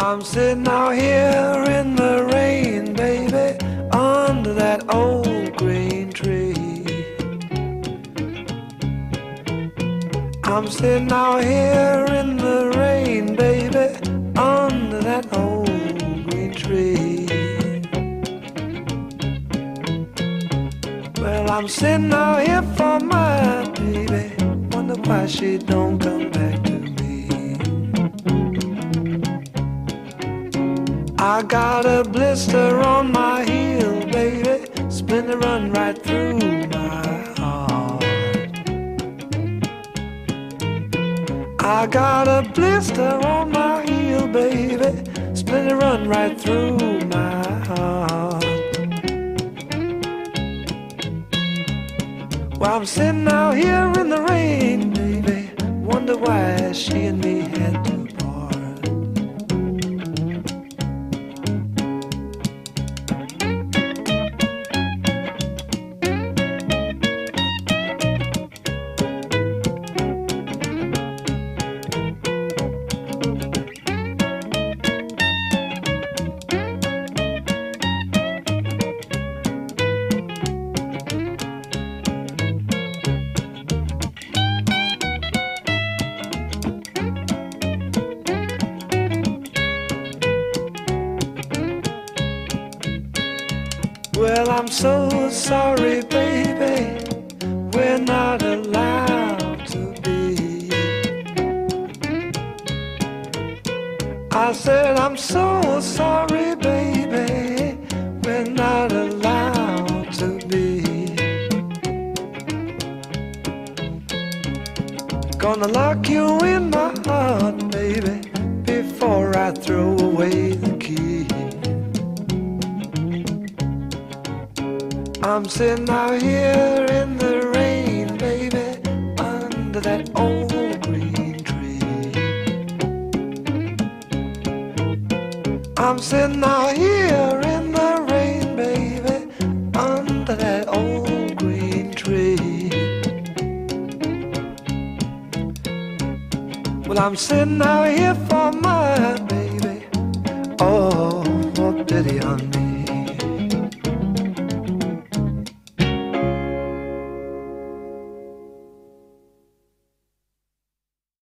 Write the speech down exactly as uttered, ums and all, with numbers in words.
I'm sitting out here in the rain, baby, under that old green tree. I'm sitting out here in the rain, baby, under that old green tree. Well, I'm sitting out here for my baby, wonder why she don't come back to me. I got a blister on my heel, baby, splinter run right through my heart. I got a blister on my heel, baby, splinter run right through my heart. Well, I'm sitting out here in the rain, baby, wonder why she and me had to part. Well, I'm so sorry, baby, we're not allowed to be. I said, I'm so sorry, baby, we're not allowed to be. Gonna lock you in my heart, baby, before I throw away the key. I'm sitting out here in the rain, baby, under that old green tree. I'm sitting out here in the rain, baby, under that old green tree. Well, I'm sitting out here for my baby, oh, what pity on me.